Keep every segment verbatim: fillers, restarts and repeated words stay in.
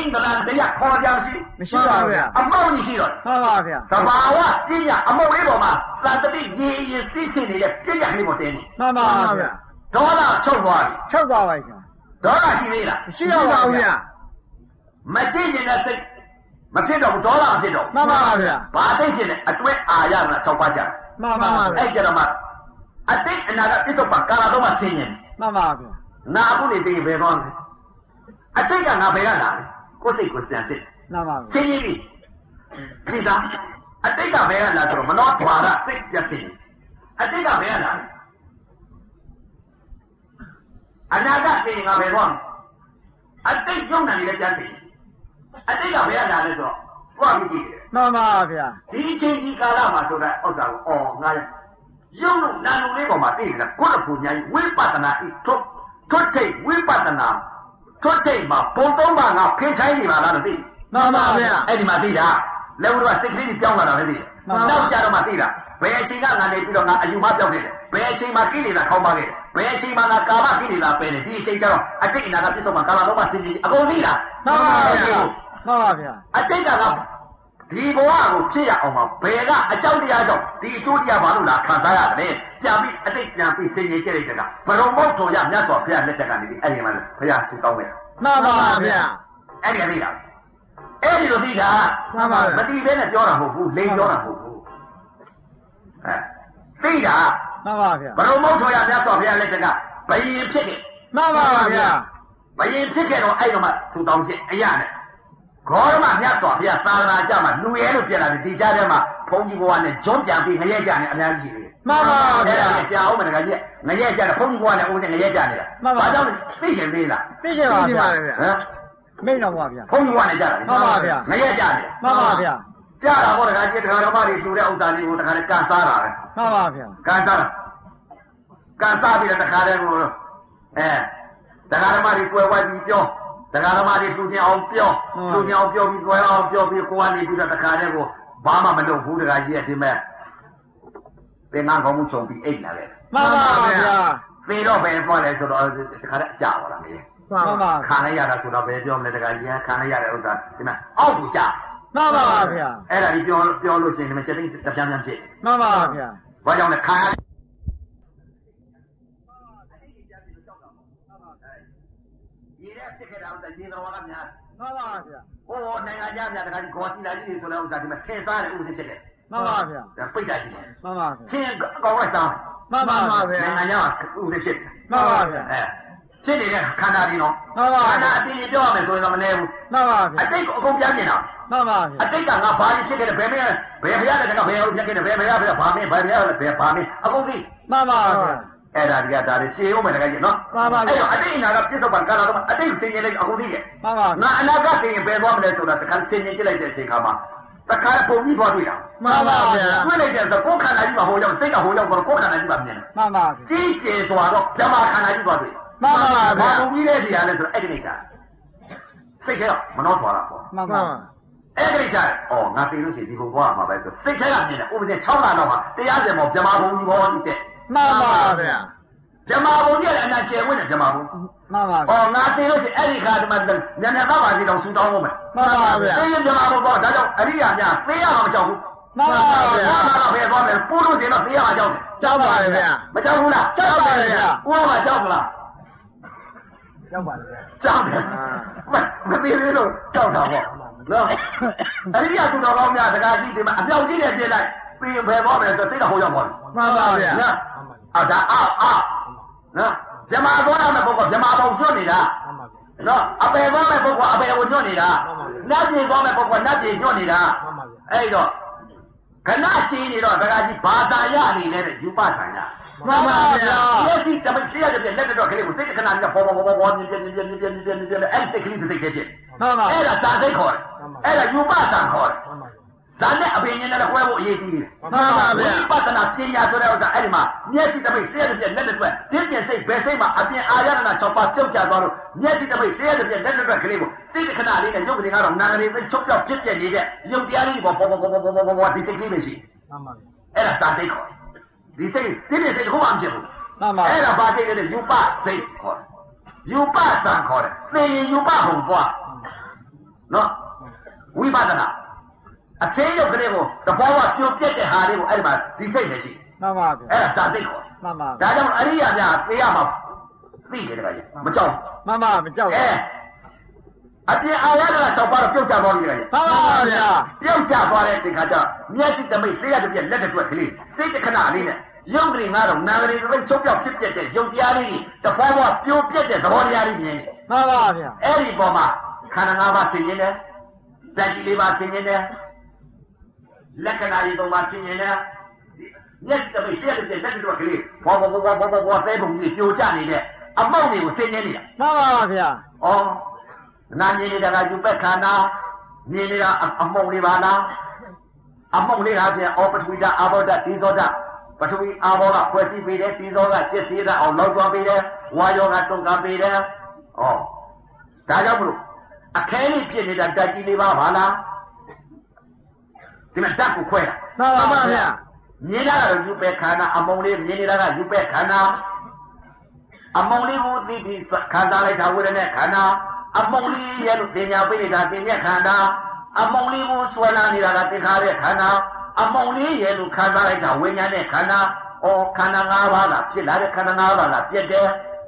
င်းကလာတရားခေါ်ကြမရှိမရှိပါဗျာအမောက်ကြီးရှိတော့မှန်ပါဗျာသဘာဝပညာအမောက်လေးပေါ်မှာသံတတိရေရင်သိချင်နေတဲ့ပညာလေးပေါ်တင်းနေမှန်ပါဗျာဒေါသချုပ်သွားပြီချုပ်သွားပါဗျာဒေါသရှိသေးလားမရှိပါဘူးဗျာမကြည့်ရင်လည်းစိတ်မဖြစ်တော့ဘူးဒေါသမဖြစ်တော့မှန်ပါဗျာဘာသိချင်လဲအတွဲအာရမှာ၆ပါးကြမှန်ပါဗျာအဲ့ကြတော့မှအတိတ်အနာကပြစ္ဆုတ်ပါကာလတော့မှသိရင်မှန်ပါဗျာနာအခုနေသိဘယ်တော့အတိတ်ကငါဘယ်ရလာလဲကိုယ်စိတ်ကိုစံစစ်မှန်ပါဗျာသိရင်ပြီဒီသားအတိတ်ကဘယ်ရလာဆိုတော့မနောဓွာရစိတ်ပြတ်ချင်းအတိတ်ကဘယ်ရလာလဲအနာကသိရင်ငါဘယ်တော့အတိတ်ကျုံးတယ်လည်းကြားသိအတိတ်ကဘယ်ရလာလဲဆိုတော့ဘာဖြစ်ကြည့်လဲမှန်ပါဗျာဒီချိန်ဒီကာလမှာဆိုတဲ့ဥစ္စာကိုအော်ငါရုပ်လို့နာလို့လေးပေါ်မှာသိနေတာကိုယ့်အဖို့ညာဝိပဿနာဤထွတ်ထွတ်ထိတ်ဝိပဿနာထွတ်ထိတ်မှာပုံသုံးပါငါဖင်ချိုင်းနေပါလားမသိမှန်ပါဗျာအဲ့ဒီမှာသိတာလက်ဦးကစိတ်ကလေးပြောင်းလာတာပဲသိတယ်နောက်ကြတော့မှသိတာဘယ်အချိန်ကငါနေပြီးတော့ငါအယူမပြောင်းနေတယ်ဘယ်အချိန်မှာကိလေသာခေါင်းပါခဲ့တယ်ဘယ်အချိန်မှာငါကာမကိလေသာပယ်တယ်ဒီအချိန်ကျတော့အတိတ်အနာကပြစ္ဆုတ်မှာကာလတော့မှစင်ကြီးအကုန်သိတာမှန်ပါဗျာမှန်ပါဗျာအတိတ်ကငါဒီဘဝကိုဖြစ်ရအောင်မှာဘယ်ကအကြောင်းတရားကြောင့်ဒီအကျိုးတရားဘာလို့လာခံစားရတယ်ပြန်ပြီးအတိတ်ပြန်ပြီးစင်ကြီးကျလိုက်တဲ့ကဘရုံမောက်တော်ရမြတ်စွာဘုရားလက်ထက်ကနေပြီးအဲ့ဒီမှာဘုရားဆုတောင်းခဲ့မှန်ပါဗျာအဲ့ဒီကသိတာအဲ့ဒီလိုသိတာမှန်ပါဗျာမသိဘဲနဲ့ပြောတာမဟုတ်ဘူးလိန်ပြောတာမဟုတ်ဘူးအဲသိတာမှန်ပါဗျာဘရုံမောက်တော်ရမြတ်စွာဘုရားလက်ထက်ကဘယင်ဖြစ်ခဲ့မှန်ပါဗျာဘယင်ဖြစ်ခဲ့တော့အဲ့တော့မှဆုတောင်းဖြစ်အရာနဲ့ဂေါရမမြတ်စွာဘုရားသာသနာကြမှာလူရဲလို့ပြန်လာတယ်ဒီကြားထဲမှာဘုန်းကြီးဘဝနဲ့ဂျွန်းပြန်ပြီးငရဲကြနေအများကြီးတယ်မှန်ပါဗျာကြာအောင်မတကကြီးငရဲကြတယ်ဘုန်းကြီးဘဝနဲ့ဦးနဲ့ငရဲကြနေတာဘာကြောင့်သိချင်သေးလားသိချင်ပါဗျာဟမ်မိတ်တော်ပါဗျာဘုန်းကြီးဘဝနဲ့ကြတာမှန်ပါဗျာငရဲကြနေမှန်ပါဗျာကြတာဟောတကကြီးတရားဓမ္မတွေလူတဲ့ဥစ္စာလေးကိုတခါနဲ့ကန်စားတာပဲမှန်ပါဗျာကန်စားတာကန်စားပြီးတော့တခါတည်းကိုအဲတရားဓမ္မတွေပွဲဝိုင်းပြီးပြောတရားဓမ္မတွေလူချင်းအောင်ပြောလူချင်းအောင်ပြောပြီးကြွယ်အောင်ပြောပြီးကိုကနေပြီးတော့တခါတည်းကိုဘာမှမလုပ်ဘူးတခါကြီးရဲ့ဒီမဲ့သင်္ကန်းကောင်းမှုခြုံပြီးအိတ်လာတယ်မှန်ပါဗျာသေတော့ပဲပြောလဲဆိုတော့တခါတည်းအကြပါလားမင်းမှန်ပါခံလိုက်ရတာဆိုတော့ပဲပြောမလဲတခါကြီးခံလိုက်ရတဲ့ဥစ္စာဒီမဲ့အောက်ကိုကြမှန်ပါဗျာအဲ့ဒါကြီးပြောပြောလို့ရှိရင်ဒီမဲ့စက်သိတပြန်းပြန်းဖြစ်မှန်ပါဗျာဘာကြောင့်လဲခံရဖြစ်ခဲ့တာဥစ္စာရေတော်ကများမှန်ပါဗျာဟိုနိုင်ငံသားများတခါကြီးခေါ်စီလာကြီးဆိုတဲ့ဥစ္စာဒီမှာထင်စားတဲ့ဥစ္စာဖြစ်တယ်မှန်ပါဗျာဒါပိတ်တာကြီးမှန်ပါဗျာထင်ကောင်းလိုက်စားမှန်ပါဗျာနိုင်ငံသားဥစ္စာဖြစ်မှန်ပါဗျာအဲဖြစ်နေတဲ့ခန္ဓာဒီနော်မှန်ပါခန္ဓာအတင်းပြောရမယ်ဆိုရင်တော့မနေဘူးမှန်ပါဗျာအတိတ်ကိုအကုန်ပြန်နေတာမှန်ပါဗျာအတိတ်ကငါဘာကြီးဖြစ်ခဲ့တယ်ဘယ်မင်းဘယ်ဘုရားလည်းကဘယ်ဟုတ်ဖြစ်ခဲ့တယ်ဘယ်ဘုရားဘယ်ဘာမင်းဘယ်ဘုရားလည်းဘယ်ဘာမင်းအကုန်သိမှန်ပါဗျာအဲ့ဒါဒီကဒါတွေရှင်းဦးမယ်တကယ်ကြီးနော်မှန်ပါဗျာအဲ့တော့အတိတ်အနာကပြစ္ဆုတ်ပံကာလတော့အတိတ်စင်ရင်လေးအခုသိရဲ့မှန်ပါငါအနာကသိရင်ဘယ်သွားမလဲဆိုတာတခါစင်ရင်ကြည့်လိုက်တဲ့အချိန်ခါမှာတခါပုံပြီးသွားတွေ့တာမှန်ပါဗျာတွေ့လိုက်တဲ့ဆိုကိုယ်ခန္ဓာကြီးမှာဟိုရောက်စိတ်ကဟိုရောက်တော့ကိုယ်ခန္ဓာကြီးမှာမြင်တယ်မှန်ပါကြီးကျယ်စွာတော့ဓမ္မခန္ဓာကြီးသွားတွေ့မှန်ပါဗျာဘာပုံပြီးတဲ့နေရာလဲဆိုတော့အဲ့ဒီနေတာစိတ်ထဲကမနှောသွားတာပေါ့မှန်ပါအဲ့ဒီကြအော်ငါသိလို့ရှိရင်ဒီဘုံသွားမှာပဲဆိုစိတ်ထဲကမြင်တယ်ဥပဒေ၆လတော့မှာတရားစင်ပေါ်ဓမ္မဘုံကြီးပေါ်ကြီးတဲ့မှန်ပါဗျာဓမ္မဘုံကြီးရဲ့အနာကျယ်ဝင်တဲ့ဓမ္မဘုံမှန်ပါဗျာအော်ငါသိလို့ရှိရင်အဲ့ဒီခါဒီမှာညံ့ညံ့သားပါစီတော့ဆူတောင်းဖို့မယ်မှန်ပါဗျာသိရင်ဓမ္မဘုံပေါ်ဒါကြောင့်အရိယာများသိရမှာမကြောက်ဘူးမှန်ပါဗျာဘာသာတော့ဘယ်သွားမယ်ပို့လို့ရှိရင်တော့သိရမှာကြောက်တယ်ကြောက်ပါဗျာမကြောက်ဘူးလားကြောက်ပါဗျာကိုယ်ကကြောက်မလားကြောက်ပါဗျာကြောက်တယ်မမသိသေးလို့ကြောက်တာပေါ့နော်အရိယာသူတော်ကောင်းများတကားကြီးဒီမှာအပြောက်ကြီးနဲ့ပြစ်လိုက်ပြီးဘယ်သွားမယ်ဆိုသိတာဟိုရောက်သွားတယ်မှန်ပါဗျာနော်အာဒါအာအာနော်ဇမာသွားရမယ့်ပုဂ္ဂိုလ်ဇမာပုံကျွတ်နေတာနော်အပေသွားမယ့်ပုဂ္ဂိုလ်အပေကိုကျွတ်နေတာနတ်ပြည်သွားမယ့်ပုဂ္ဂိုလ်နတ်ပြည်ကျွတ်နေတာအဲ့တော့ခဏချင်းနေတော့တကားကြီးဘာသာရနေလဲတဲ့ယူပဆံရမှန်ပါဗျာဒီစိတ်တမစီရတဲ့လက်တော့ကလေးကိုစိတ်ခဏနဲ့ပေါ်ပေါ်ပေါ်ပေါ်ပြင်းပြင်းပြင်းပြင်းပြင်းပြင်းပြင်းအဲ့စိတ်ကလေးစိတ်ဖြစ်မှန်ပါအဲ့ဒါသာစိတ်ခေါ်တယ်အဲ့ဒါယူပဆံခေါ်တယ်ဇာနဲ့အပင်နဲ့လည်းခွဲဖို့အရေးကြီးတယ်မှန်ပါဗျာဝိပဿနာပညာဆိုတဲ့ဥစ္စာအဲ့ဒီမှာမျက်စိတပိတ်ဆေးရတဲ့ပြက်လက်တွေပြင်းပြင်းစိတ်ဘယ်စိတ်မှာအပြင်အာရဏ၆ပါးပြုတ်ကျသွားလို့မျက်စိတပိတ်ဆေးရတဲ့ပြက်လက်တွေကလေးကိုစိတ်ခဏလေးနဲ့ရုပ်ကလေးကတော့နာငရီသိချုပ်ပြောက်ဖြစ်ပြနေတဲ့ရုပ်တရားလေးပေါ်ပေါ်ပေါ်ပေါ်ပေါ်ပေါ်ပေါ်ဒီစိတ်ကလေးပဲရှိမှန်ပါဗျာအဲ့ဒါသာစိတ်ခေါ်ဒီစိတ်ဒီစိတ်တစ်ခုမှမဖြစ်ဘူးမှန်ပါအဲ့ဒါဘာစိတ်လဲယူပစိတ်ခေါ်ယူပသံခေါ်တယ်သိရင်ယူပဟုံပွားနော်ဝိပဿနာအသေးရုပ်ကလေးကိုတဘောကပြိုပြက်တဲ့ဟာလေးကိုအဲ့ဒီမှာဒီစိတ်နဲ့ရှိမှန်ပါဗျာအဲ့ဒါသာစိတ်ခေါ်မှန်ပါဒါကြောင့်အရိယာများသိရမှာသိတယ်တခါကြီးမကြောက်မှန်ပါမကြောက်အဲအပြင်အာရက၆ပါးတော့ပြုတ်ချသွားပြီလေမှန်ပါဗျာပြုတ်ချသွားတဲ့အချိန်ခါကျမျက်စိတမိတ်သိရတဲ့ပြက်လက်တစ်တွက်ကလေးစိတ်တစ်ခဏလေးနဲ့ယုံကြည်ငါတော့နာဂရီသပိတ်ချုပ်ပြောက်ဖြစ်ပြတဲ့ယုံတရားလေးတဘောဘောပြိုပြက်တဲ့သဘောတရားလေးမြင်မှန်ပါဗျာအဲ့ဒီပေါ်မှာခန္ဓာ၅ပါးသိရင်လည်းဓာတ်ကြီးလေးပါသိရင်လည်းလက္ခဏာကြီးသုံးပါသိရင်လည်းမျက်စိတမိတ်သိရတဲ့ပြက်လက်တစ်တွက်ကလေးဘောဘောဘောဘောဘောဘောသဲပုံကြီးပြိုကျနေတဲ့အမောက်တွေကိုသိနေနေတာမှန်ပါဗျာဩနာမြင်နေတာကယူပက်ခန္ဓာမြင်နေတာအမုံလေးပါလားအမုံလေးဟာပြန်ဩပထဝီဓာတ်အာဘောဓာတ်ဒီဇောဓာတ်ပထဝီအာဘောကဖွဲ့စည်းပေးတယ်ဒီဇောကကျစ်သေးတာအောင်လောက်သွားပေးတယ်ဝါယောကတွန်းကားပေးတယ်ဩဒါကြောင့်မလို့အခဲလေးဖြစ်နေတာဓာတ်ကြီးလေးပါပါလားဒီမှာဓာတ်ကိုခွဲတာမှန်ပါဗျာမြင်တာကတော့ယူပက်ခန္ဓာအမုံလေးမြင်နေတာကယူပက်ခန္ဓာအမုံလေးကိုသိပြီးခံစားလိုက်တာဝေဒနာခန္ဓာအမုံလေးရဲ့လို့တင်ညာပေးနေတာတင်ညာခန္ဓာအမုံလေးကိုဆွဲလာနေတာကသင်္ခါရခန္ဓာအမုံလေးရဲ့လို့ခံစားလိုက်တာဝိညာဉ်နဲ့ခန္ဓာဩခန္ဓာ၅ပါးကဖြစ်လာတဲ့ခန္ဓာ၅ပါးကပြည့်တယ်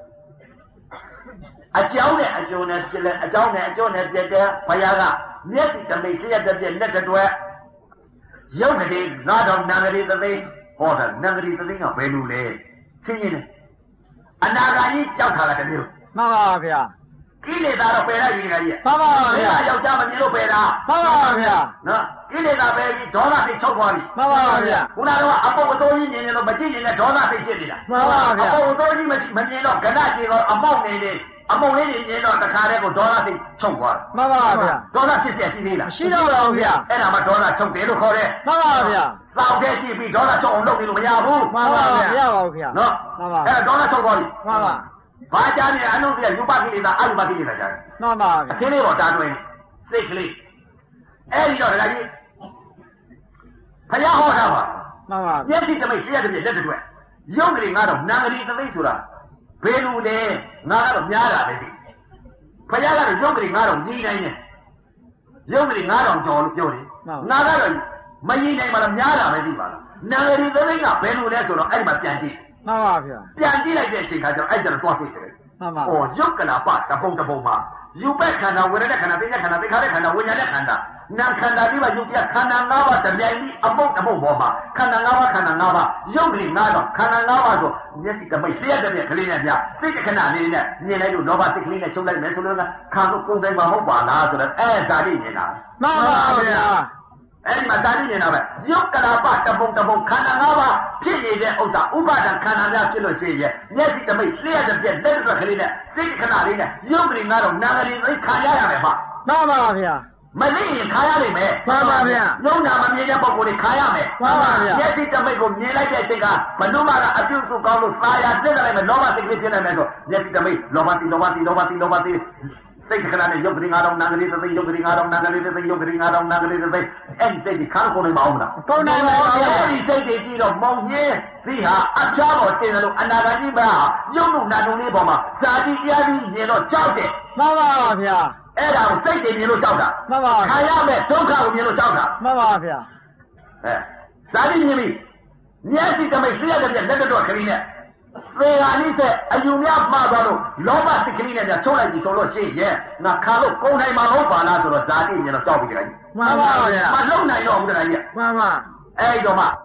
အကြောင်းနဲ့အကျိုးနဲ့ဖြစ်လဲအကြောင်းနဲ့အကျိုးနဲ့ပြည့်တယ်ဘုရားကမျက်စိတမိတ်သိရတဲ့ပြည့်လက်တွဲရုပ်ကလေးငါတော်နံကလေးသသိဟောတာနံကလေးသသိကဘယ်လိုလဲသိနေတယ်အနာဂါကြီးကြောက်တာကတမျိုးမှန်ပါဗျာကိလေသာတော့ပယ်လိုက်ပြီငါကြီးမှန်ပါဗျာယောက်ျားမမြင်လို့ပယ်တာမှန်ပါဗျာနော်ကိလေသာပယ်ပြီးဒေါသစိတ်ချုပ်သွားပြီမှန်ပါဗျာခုနကတော့အပုပ်အသိုးကြီးမြင်နေလို့မကြည့်ရင်လည်းဒေါသစိတ်ဖြစ်နေတာမှန်ပါဗျာအပုပ်အသိုးကြီးမမမြင်တော့ကဏ္ဍကြီးတော့အမောက်နေနေအမုံလေးတွေမြင်တော့တခါတည်းကိုဒေါသစိတ်ချုပ်သွားမှန်ပါဗျာဒေါသဖြစ်เสียရှိသေးလားရှိတော့ပါဗျာအဲ့ဒါမှဒေါသချုပ်တယ်လို့ခေါ်တယ်မှန်ပါဗျာစောင့်တဲ့ကြည့်ပြီးဒေါသချုပ်အောင်လုပ်နေလို့မရဘူးမှန်ပါဗျာမရပါဘူးဗျာနော်မှန်ပါအဲ့ဒေါသချုပ်သွားပြီမှန်ပါဘာကြနေအနုတ္တိယယူပကိလေသာအယူပကိလေသာကြတယ်မှန်ပါဗျာအသင်းလေးပေါ်တာတွင်စိတ်ကလေးအဲ့ဒီတော့ဒကာကြီးဘုရားဟောတာပါမှန်ပါမျက်စိတမိတ်သိရတဲ့လက်တွေရုပ်ကလေးငါတော့နာဂရီသသိဆိုတာဘယ်လိုလဲငါကတော့များတာပဲဒီဘုရားကတော့ရုပ်ကလေးငါတော့ကြီးနိုင်တယ်ရုပ်ကလေးငါတော့ကြော်လို့ပြောတယ်ငါကတော့မကြီးနိုင်ပါလားများတာပဲဒီပါလားနာဂရီသသိကဘယ်လိုလဲဆိုတော့အဲ့ဒီမှာပြန်ကြည့်မှန်ပါဗျာပြန်ကြည့်လိုက်တဲ့အချိန်ခါကျတော့အဲ့ကျတော့သွားတွေ့တယ်မှန်ပါဩရုပ်ကလာပတပုံတပုံမှာယူပက်ခန္ဓာဝေဒနာခန္ဓာသိဉ္ဇခန္ဓာသိခါရခန္ဓာဝိညာဉ်နဲ့ခန္ဓာနာခန္ဓာဒီမှာယုတ်ပြခန္ဓာ၅ပါးတပြိုင်ပြီးအမုတ်အမုတ်ပေါ်မှာခန္ဓာ၅ပါးခန္ဓာ၅ပါးရုပ်ကလေး၅တော့ခန္ဓာ၅ပါးဆိုမျက်စိတမိတ်လျှက်တဲ့ပြက်ကလေးနဲ့ပြစိတ်ခဏလေးနဲ့မြင်လိုက်လို့လောဘစိတ်ကလေးနဲ့ချုပ်လိုက်မယ်ဆိုလို့ခံလို့ကိုယ်တိုင်မှာမဟုတ်ပါလားဆိုတော့အဲဒါလေးမြင်တာမှန်ပါဗျာအဲ့ဒီမှာဒါလေးမြင်တာပဲရုပ်ကလာပတပုံတပုံခန္ဓာ၅ပါးဖြစ်နေတဲ့ဥစ္စာဥပါဒံခန္ဓာများဖြစ်လို့ရှိရင်မျက်စိတမိတ်လျှက်တဲ့ပြက်လက်တွက်ကလေးနဲ့စိတ်ခဏလေးနဲ့ရုပ်ကလေး၅တော့နာဂရီသိခံရရမယ်ပါမှန်ပါဗျာမသိရင်ခါရလိမ့်မယ်မှန်ပါဗျာညုံနာမမြင်တဲ့ပုံကိုယ်တွေခါရမယ်မှန်ပါဗျာမျက်စိတမိတ်ကိုမြင်လိုက်တဲ့အချိန်ကဘယ်တော့မှအပြုစုကောင်းလို့သာယာသိနိုင်မယ်လောဘစိတ်ကလေးဖြစ်နိုင်မယ်ဆိုမျက်စိတမိတ်လောဘတိလောဘတိလောဘတိလောဘတိစိတ်ခဏနဲ့ရုပ်ကလေးငါတော့နာဂရီသိရုပ်ကလေးငါတော့နာဂရီသိရုပ်ကလေးငါတော့နာဂရီသိအဲ့ဒီစိတ်ကြီးခါကုန်နိုင်မအောင်လားကုန်နိုင်ပါဗျာအဲ့ဒီစိတ်တွေကြည့်တော့မောင်ကြီးသီဟာအချားပေါ်တင်တယ်လို့အနာဂတ်ကြီးမဟာရုပ်လို့နာတုံလေးပေါ်မှာဇာတိတရားကြီးမြင်တော့ကြောက်တယ်မှန်ပါဗျာအဲ့ဒါကိုစိတ်တွေမြင်လို့ကြောက်တာမှန်ပါခံရမယ်ဒုက္ခကိုမြင်လို့ကြောက်တာမှန်ပါဗျာအဲဇာတိမြင်ပြီမျက်စိတမိတ်သိရတဲ့လက်တော်ခရီးနဲ့သေဃာနိစေအယူများမှားသွားလို့လောဘစိတ်ကလေးနဲ့ချုပ်လိုက်ပြီဆိုလို့ရှိရင်ငါခံလို့ကုန်နိုင်မှာမဟုတ်ပါလားဆိုတော့ဇာတိမြင်တော့ကြောက်ပြီတခါကြီးမှန်ပါဗျာမလုံနိုင်တော့ဘူးတခါကြီးမှန်ပါအဲ့တော့မှ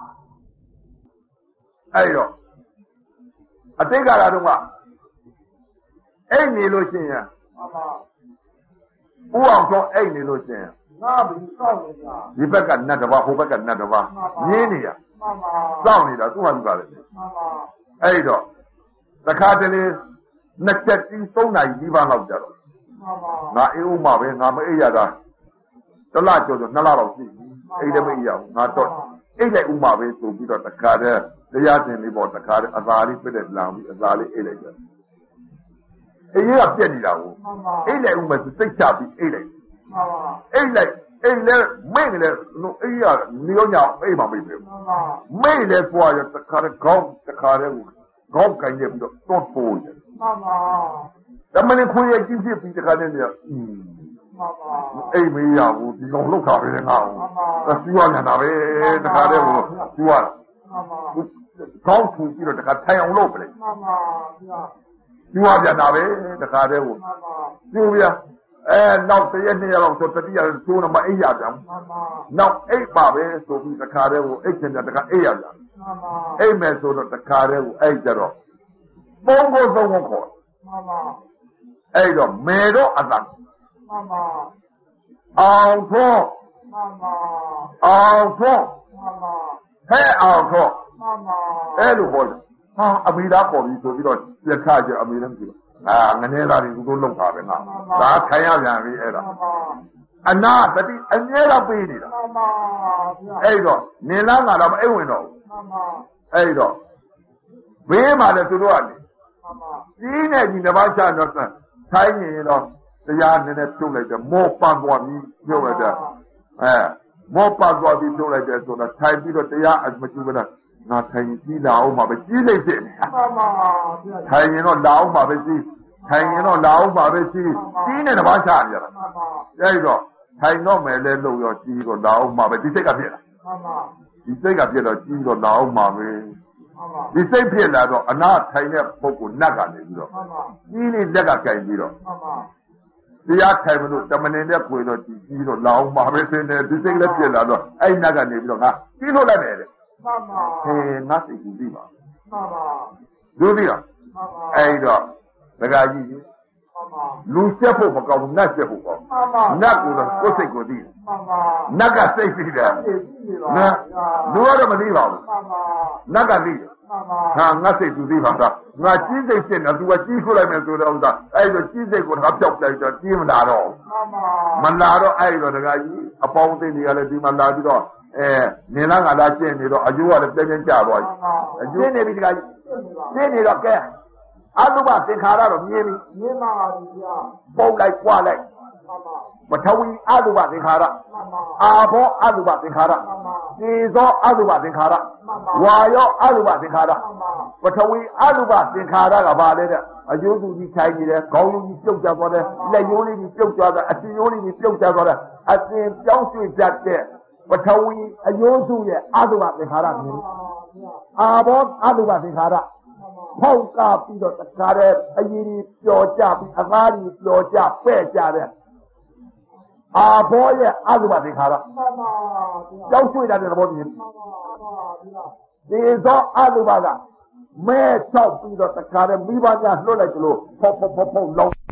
အဲ့တော့အတိတ်ကာလတုန်းကအဲ့နေလို့ရှိရင်မှန်ပါဦးအောင်တော့အဲ့နေလို့ရှိရင်ငါဘူးစောက်နေတာဒီဘက်ကနတ်တစ်ပါးဟိုဘက်ကနတ်တစ်ပါးမြင်းနေရမှန်ပါစောက်နေတာသူ့ဟာသူကလည်းမှန်ပါအဲ့တော့တခါတလေနှစ်ချက်ကြီးသုံးနိုင်ပြီးပါလောက်ကြတော့မှန်ပါငါအေးဦးမှာပဲငါမအေးရတာတလကျော်ကျော်နှစ်လလောက်ရှိပြီအိတ်လည်းမအေးရဘူးငါတော့အိတ်လည်းဦးမှာပဲဆိုပြီးတော့တခါတည်းတရားရှင်လေးပေါ့တခါတည်းအသာလေးပြည့်တဲ့လောင်ပြီးအသာလေးအိတ်လိုက်တယ်အေးရပြက်နေတာကိုအိတ်လည်းဦးမှာစိတ်ချပြီးအိတ်လိုက်မှန်ပါအိတ်လိုက်အိတ်လည်းမိတ်လည်းအေးရနေရောညအိတ်မှာမိတ်ပဲမှန်ပါမိတ်လည်းပွားရတခါတည်းခေါင်းတခါတည်းကိုခေါင်းကန်ရပြီးတော့တော့ပိုးတယ်မှန်ပါဒါမှလည်းခွေးရကြီးဖြစ်ပြီးတခါတည်းညอืมအိမ်မေးရဘူးဒီကောင်လောက်တာပဲငါ့ကိုစီးပွားညာတာပဲတခါတည်းကိုစီးပွားကောင်းထူပြီးတော့တခါထိုင်အောင်လုပ်ပလေစီးပွားညာတာပဲတခါတည်းကိုစီးပြအဲနောက်တရက်နှစ်ရက်လောက်ဆိုတတိယကျိုးတော့မအိပ်ရပြန်နောက်အိပ်ပါပဲဆိုပြီးတခါတည်းကိုအိပ်ချင်တယ်တခါအိပ်ရပြန်အိပ်မယ်ဆိုတော့တခါတည်းကိုအိပ်ကြတော့ပုံကိုသုံးကိုခေါ်အဲ့တော့မေတော့အတန်အောင်သောအောင်သောဟဲ့အောင်သောအဲ့လိုဟောတယ်ဟာအမိသားပေါ်ပြီးဆိုပြီးတော့လက်ခကြအမိလည်းမကြည့်အာငနေသားတွေသူတို့လုံတာပဲငါဒါထိုင်ရပြန်ပြီအဲ့ဒါအနာတတိအမြဲတော့ပေးနေတာအဲ့တော့နင်လားငါတော့မအိမ်ဝင်တော့ဘူးအဲ့တော့ဘေးမှာလည်းသူတို့ကနေကြီးနေကြီးတစ်ပါးချတော့ထိုင်နေတော့တရားနည်းနည်းပြုတ်လိုက်တယ်မောပန်းသွားပြီးပြုတ်လိုက်တယ်အဲမောပန်းသွားပြီးပြုတ်လိုက်တယ်ဆိုတော့ထိုင်ပြီးတော့တရားအမကျူးဘူးလားငါထိုင်ကြီးလာအောင်ပါပဲကြီးလိုက်တယ်ထိုင်ရင်တော့လာအောင်ပါပဲကြီးထိုင်ရင်တော့လာအောင်ပါပဲကြီးကြီးနေတစ်ပါးချနေရတာအဲ့တော့ထိုင်တော့မယ်လဲလို့ရောကြီးတော့လာအောင်ပါပဲဒီစိတ်ကဖြစ်လာဒီစိတ်ကဖြစ်တော့ကြီးတော့လာအောင်ပါပဲဒီစိတ်ဖြစ်လာတော့အနာထိုင်တဲ့ပုဂ္ဂိုလ်နတ်ကနေပြီးတော့ကြီးလေးလက်ကကြိုင်ပြီးတော့တရားထိုင်မလို့တမနေနဲ့ခွေတော့ကြီးကြီးတော့လာအောင်ပါပဲစင်းတယ်ဒီစိတ်လည်းဖြစ်လာတော့အဲ့နတ်ကနေပြီးတော့ငါကြီးလို့လိုက်တယ်တဲ့မှန်ပါဟေးငါစိတ်ကူပြီးပါမှန်ပါလူပြီးတော့အဲ့တော့ဒကာကြီးကြီးလူချက်ဖို့မကောင်းဘူးနတ်ချက်ဖို့ကောင်းနတ်ကိုတော့ကိုယ်စိတ်ကိုသိတယ်နတ်ကစိတ်သိတယ်နော်လူကတော့မသိပါဘူးနတ်ကသိတယ်ဟာငါစိတ်သူသိပါလားငါကြီးစိတ်ဖြစ်နေသူကကြီးခုလိုက်မယ်ဆိုတော့ဥစ္စာအဲ့တော့ကြီးစိတ်ကိုတော့ပြောက်လိုက်တော့ကြီးမလာတော့မလာတော့အဲ့တော့ဒကာကြီးအပေါင်းအသင်းတွေကလည်းဒီမှာလာပြီးတော့အဲနေလားငါလားကျင့်နေတော့အကျိုးကလည်းပြင်းပြင်းကျသွားပြီအကျိုးနေပြီဒကာကြီးကျင့်နေတော့ကဲအတုပသင်္ခါရတော့မြင်ပြီမြင်ပါပြီဗျာပုတ်လိုက်ကြွလိုက်ပထဝီအတုပသင်္ခါရအာဘောအတုပသင်္ခါရသေဇောအတုပသင်္ခါရဝါယောအတုပသင်္ခါရပထဝီအတုပသင်္ခါရကဘာလဲတဲ့အယုဒုကြီးထိုင်နေတယ်ခေါင်းယုံကြီးပြုတ်ကျသွားတယ်လက်ယိုးလေးကြီးပြုတ်ကျသွားတယ်အစီယိုးလေးကြီးပြုတ်ကျသွားတယ်အစဉ်ပြောင်းရွှေ့တတ်တဲ့ပထဝီအယုစုရဲ့အတုပသင်္ခါရမြင်အာဘောအတုပသင်္ခါရဖောက်ကပြီးတော့တခါတည်းအရင်ကြီးပျော်ကြပြီးအကားကြီးပျော်ကြပဲ့ကြတဲ့အာဘောရဲ့အတုပသင်္ခါရကြောက်ရွှေ့တဲ့သဘောမြင်ဒီသောအတုပကမဲချောက်ပြီးတော့တခါတည်းမိဘများလွတ်လိုက်ကြလို့ဖောက်ဖောက်ဖောက်ဖောက်လုံး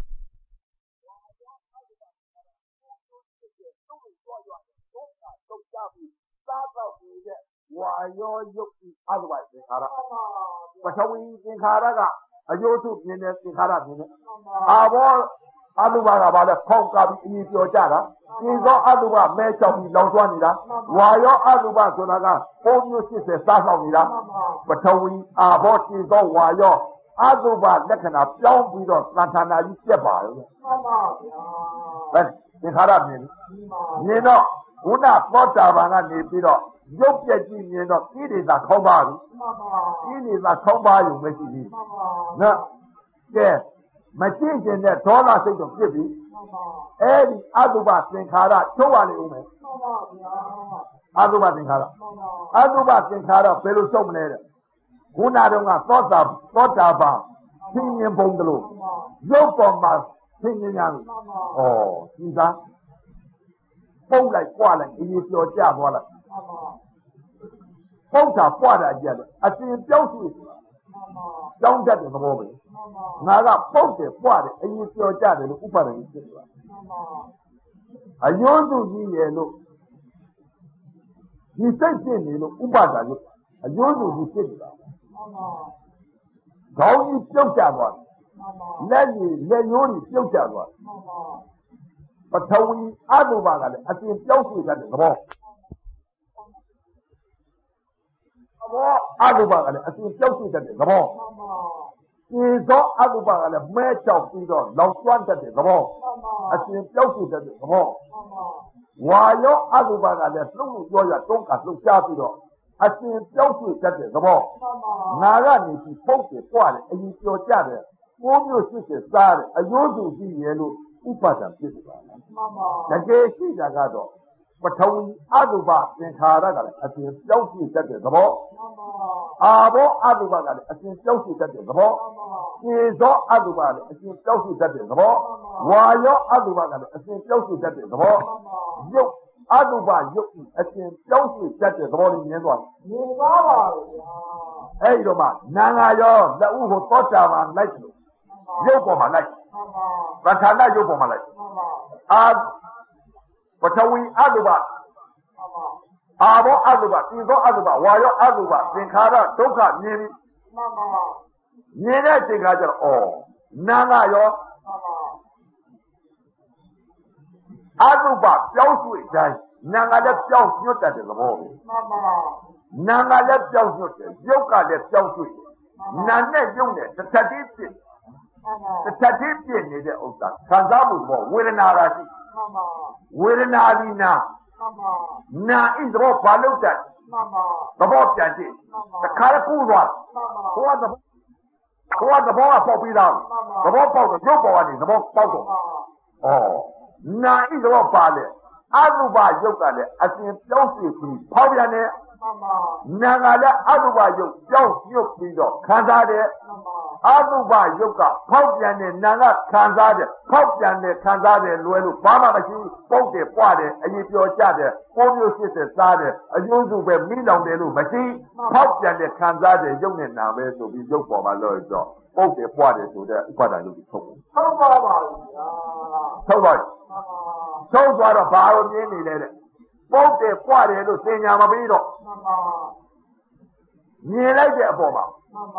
ဝါယောယုတ်ဤအတုပသင်္ခါရပထဝီသင်္ခါရကအယုစုမြင်တဲ့သင်္ခါရမြင်တဲ့အာဘောအတုပကဘာလဲဖောက်ကပြီးအရင်ပြောကြတာဒီသောအတုပမဲချောက်ပြီးလောင်ကျွမ်းနေတာဝါယောအတုပဆိုတာကပုံမျိုးရှစ်ဆယ်စားဆောင်နေတာပထဝီအာဘောဒီသောဝါယောအတုပလက္ခဏာပြောင်းပြီးတော့သံဌာနာကြီးပြက်ပါရဲ့မှန်ပါဗျာအဲသင်္ခါရမြင်မြင်တော့ဘုရားသောတာပန်ကနေပြီးတော့ရုပ်ပြက်ကြည့်မြင်တော့ကိလေသာခေါင်းပါပြီကိလေသာခေါင်းပါယူမရှိဘူးနော်ကဲမကြည့်ကျင်တဲ့ဒေါသစိတ်တော့ဖြစ်ပြီအဲ့ဒီအတုပသင်္ခါရချုပ်ရလေဦးမယ်အတုပသင်္ခါရအတုပသင်္ခါရဘယ်လိုချုပ်မလဲတဲ့ခုနတုန်းကသောတာသောတာပန်သိဉ္ဇဉ်ပုံတလို့ရုပ်ပေါ်မှာသိဉ္ဇဉ်ညာလို့ဩဒီသားပုတ်လိုက်ကြွလိုက်အရင်ပြောကြသွားလိုက်ပုတ်တာပွားတာကြတယ်အစဉ်ပြောင်းစီကြောင်းတတ်တဲ့သဘောပဲငါကပုတ်တယ်ပွားတယ်အရင်ပြောကြတယ်လို့ဥပါဒဏ်ဖြစ်သွားအယုံသူကြီးရဲ့လို့ဒီစိတ်ဖြစ်နေလို့ဥပါဒဏ်လို့အယုံသူကြီးဖြစ်နေတာခေါင်းကြီးပြုတ်ကြသွားလက်ကြီးလက်ညိုးကြီးပြုတ်ကြသွားပထဝီအတုပကလည်းအစဉ်ပြောင်းစီတတ်တဲ့သဘောဘောအတုပကလည်းအစဉ်ပြောက်ရှိတတ်တဲ့သဘောဒီသောအတုပကလည်းမဲချောက်ပြီးတော့လောင်ကျွမ်းတတ်တဲ့သဘောအစဉ်ပြောက်ရှိတတ်တဲ့သဘောဝါယောအတုပကလည်းလှုပ်လို့ပြောရတုံးကလှုပ်ရှားပြီးတော့အစဉ်ပြောက်ရှိတတ်တဲ့သဘောငါကနေပြီးပုတ်တယ်ပွားတယ်အရင်ပြောကြတယ်ကိုးမျိုးရှိတယ်စားတယ်အယိုးစုကြည့်ရလို့ဥဥပဒံဖြစ်နေတာတကယ်ရှိတာကတော့ပထဝီအတုပသင်္ခါရကလည်းအပြင်ပြောင်းပြတတ်တဲ့သဘောအာဘောအတုပကလည်းအပြင်ပြောင်းပြတတ်တဲ့သဘောကျေသောအတုပကလည်းအပြင်ပြောင်းပြတတ်တဲ့သဘောဝါယောအတုပကလည်းအပြင်ပြောင်းပြတတ်တဲ့သဘောယုတ်အတုပယုတ်အပြင်ပြောင်းပြတတ်တဲ့သဘောလေးမြင်သွားမြင်ပါပါဗျာအဲ့ဒီတော့မှနာငါရောလက်ဥကိုသောတာပန်လိုက်လို့ရုပ်ပေါ်မှာလိုက်သက္ခဏရုပ်ပေါ်မှာလိုက်အာပထဝီအတုပအာဘောအတုပဒီသောအတုပဝါယောအတုပသင်္ခါရဒုက္ခမြင်ပြီမြင်တဲ့ချိန်ခါကျတော့ဩနာငါရောအတုပပြောင်းရွှေ့တိုင်းနာငါလည်းပြောင်းညွတ်တတ်တဲ့သဘောပဲနာငါလည်းပြောင်းညွတ်တယ်ရုပ်ကလည်းပြောင်းရွှေ့တယ်နာနဲ့ရုပ်နဲ့တစ်ထပ်တည်းဖြစ်တစ်ထပ်တည်းဖြစ်နေတဲ့ဥစ္စာခံစားမှုပေါ်ဝေဒနာရာရှိဝေဒနာဒီနာနာဣသဘောဘာလို့တဲ့သဘောပြန်ကြည့်တခါတည်းပူသွားဟိုကသဘောဟိုကသဘောကပေါက်ပြီးသားသဘောပေါက်တော့ရုပ်ပေါ်ကနေသဘောပေါက်တော့ဩနာဣသဘောပါလေအတုပယုတ်ကလည်းအစဉ်ပြောင်းရွှေ့ပြီးဖောက်ပြန်တယ်နာကလည်းအတုပယုတ်ပြောင်းညွတ်ပြီးတော့ခံစားတယ်အတုပယုတ်ကဖောက်ပြန်တဲ့နာကခံစားတယ်ဖောက်ပြန်တဲ့ခံစားတယ်လွယ်လို့ဘာမှမရှိပုတ်တယ်ပွားတယ်အရင်ပြောကြတယ်ပိုးမျိုးဖြစ်တဲ့စားတယ်အကျိုးစုပဲမိလောင်တယ်လို့မရှိဖောက်ပြန်တဲ့ခံစားတယ်ယုတ်နဲ့နာပဲဆိုပြီးယုတ်ပေါ်မှာလို့တော့ပုတ်တယ်ပွားတယ်ဆိုတဲ့ဥပါဒဏ်လို့ထုတ်တယ်ထုတ်ပါပါထုတ်ပါထုတ်သွားတော့ဘာလို့မြင်နေလဲတဲ့ပုတ်တယ်ပွားတယ်လို့သင်ညာမပြီးတော့မြင်လိုက်တဲ့အပေါ်မှာ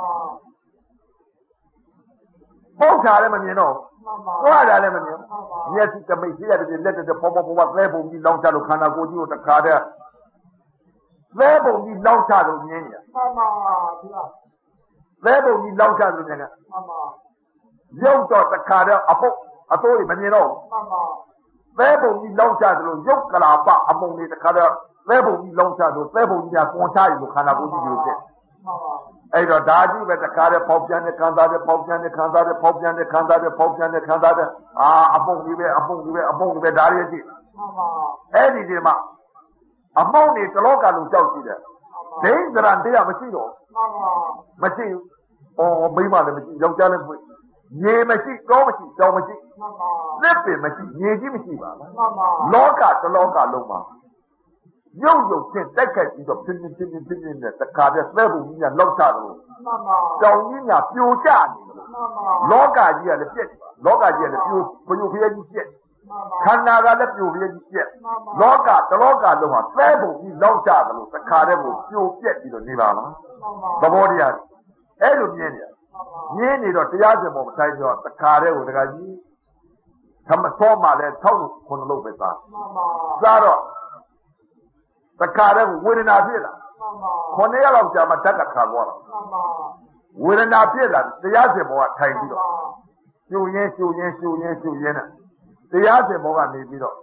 ပုတ်တာလည်းမမြင်တော့ပွားတာလည်းမမြင်မျက်စိတမိတ်စီးရတယ်လက်တက်ပေါ်ပေါ်ပေါ်သဲပုံကြီးလောင်းချလို့ခန္ဓာကိုယ်ကြီးကိုတခါတည်းသဲပုံကြီးလောင်းချလို့မြင်နေမှန်ပါဗျာသဲပုံကြီးလောင်းချလို့မြင်နေမှန်ပါရုပ်တော့တခါတည်းအပုတ်အတိုးတွေမမြင်တော့မှန်ပါသဲပုံကြီးလောင်းချသလိုရုပ်ကလာပအမုံတွေတခါတော့သဲပုံကြီးလောင်းချလို့သဲပုံကြီးကကွန်ချရလို့ခန္ဓာကိုယ်ကြီးကိုဖြစ်အဲ့တော့ဒါကြီးပဲတခါတည်းပေါက်ပြန်တဲ့ခံစားတဲ့ပေါက်ပြန်တဲ့ခံစားတဲ့ပေါက်ပြန်တဲ့ခံစားတဲ့ပေါက်ပြန်တဲ့ခံစားတဲ့အာအပုံကြီးပဲအပုံကြီးပဲအပုံကြီးပဲဒါရီရှိအဲ့ဒီဒီမှာအမုံတွေတလောကလုံးကြောက်ရှိတယ်ဒိဋ္ဌရံတရားမရှိတော့မရှိဘူးဩမိမလည်းမရှိယောက်ျားလည်းမရှိရေမရှိတောမရှိတောင်မရှိလက်ပင်မရှိရေကြီးမရှိပါဘူးလောကတလောကလုံးမှာရုပ်ရုပ်ချင်းတက်ခက်ပြီးတော့ပြင်းပြင်းပြင်းပြင်းပြင်းနဲ့တခါတည်းသဲပုံကြီးကလောက်ချတယ်လို့တောင်ကြီးကပြိုကျနေတယ်လောကကြီးကလည်းပြက်လောကကြီးကလည်းပြိုပြိုဖျဲကြီးပြက်ခန္ဓာကလည်းပြိုဖျဲကြီးပြက်လောကတလောကလုံးမှာသဲပုံကြီးလောက်ချတယ်လို့တခါတည်းကိုပြိုပြက်ပြီးတော့နေပါလားသဘောတရားအဲ့လိုမြင်နေမြင်နေတော့တရားစင်ပေါ်မဆိုင်တော့တခါတည်းကိုတခါကြီးသမသောမှလည်းထောက်ခုနှလုံးပဲသားစားတော့တခါတည်းဝေဒနာဖြစ်လာခုနှစ်ရက်လောက်ကြာမှဓာတ်ကခါသွားတာဝေဒနာဖြစ်လာတရားစင်ပေါ်ကထိုင်ပြီးတော့ကျူရင်းကျူရင်းကျူရင်းကျူရင်းနဲ့တရားစင်ပေါ်ကနေပြီးတော့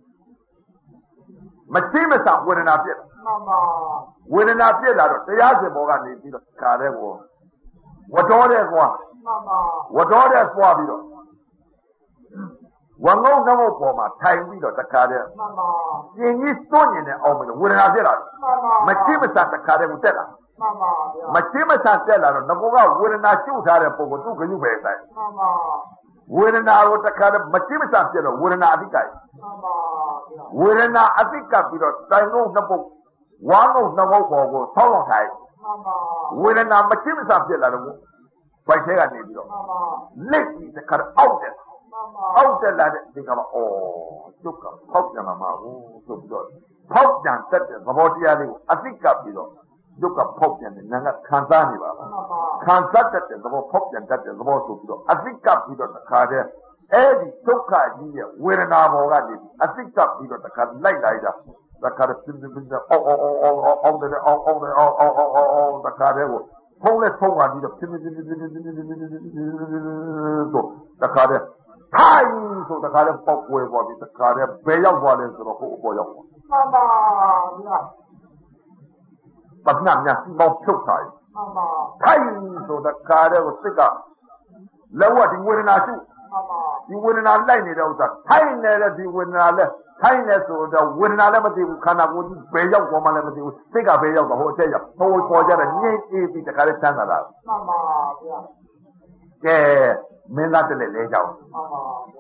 မသိမစဝေဒနာဖြစ်လာဝေဒနာဖြစ်လာတော့တရားစင်ပေါ်ကနေပြီးတော့ခါတဲ့ကိုဝတော်တဲ့ကွာဝတော်တဲ့ပွားပြီးတော့ဝငုံငုံပေါ်မှာထိုင်ပြီးတော့တခါတည်းပြင်းကြီးစွန့်နေတဲ့အောင်မလို့ဝေဒနာဖြစ်လာတယ်မချိမဆန်တခါတည်းကိုတက်လာမချိမဆန်တက်လာတော့ငကောကဝေဒနာကျုပ်ထားတဲ့ပုံကိုသူ့ခရုပဲဆိုင်ဝေဒနာကိုတခါတည်းမချိမဆန်ပြတော့ဝေဒနာအတိကဝေဒနာအတိကပြီးတော့တိုင်ငုံနှစ်ပုတ်ဝါငုံနှစ်ပုတ်ပေါ်ကိုဆောင်းအောင်ထိုင်ဝေဒနာမချိမဆန်ပြလာတော့ဘိုက်ထဲကနေပြီးတော့လက်ကြီးတခါအောက်တယ်အောက်တက်လာတဲ့ဒီကမှာအော်ကျုပ်ကဖောက်ပြန်လာမှာဘူးဆိုပြီးတော့ဖောက်ပြန်တတ်တဲ့သဘောတရားလေးကိုအသိကပ်ပြီးတော့ကျုပ်ကဖောက်ပြန်တယ်နာကခံစားနေပါလားခံစားတတ်တဲ့သဘောဖောက်ပြန်တတ်တဲ့သဘောဆိုပြီးတော့အသိကပ်ပြီးတော့တခါတည်းအဲ့ဒီဒုက္ခကြီးရဲ့ဝေဒနာဘောကနေအသိကပ်ပြီးတော့တခါလိုက်လိုက်တာတခါတည်းပြင်းပြင်းပြင်းအော်အော်အော်အော်အော်တဲ့အော်အော်တဲ့အော်အော်အော်အော်တခါတည်းကိုဖုံးနဲ့ဖုံးလာပြီးတော့ပြင်းပြင်းပြင်းပြင်းပြင်းပြင်းပြင်းဆိုတခါတည်းထိုင်ဆိုတခါတည်းပေါက်ွယ်ပေါ်ပြီးတခါတည်းဘယ်ရောက်သွားလဲဆိုတော့ဟိုအပေါ်ရောက်သွားမှန်ပါဗျာပထမမြတ်မောက်ဖြုတ်ထားမှန်ပါထိုင်ဆိုတခါတည်းကိုစိတ်ကလောကဒီဝေဒနာရှိမှန်ပါဒီဝေဒနာလိုက်နေတဲ့ဥစ္စာထိုင်နေတဲ့ဒီဝေဒနာလဲထိုင်နေဆိုတော့ဝေဒနာလည်းမသိဘူးခန္ဓာကိုယ်ကြီးဘယ်ရောက်သွားမှလည်းမသိဘူးစိတ်ကဘယ်ရောက်သွားဟိုအထက်ရောက်ဟိုပေါ်ကြတဲ့ငြိမ့်အေးပြီးတခါလေးချမ်းသာတာမှန်ပါဗျာကဲမင်းသားတလက်လဲကြောက်မှန်ပါဗျာ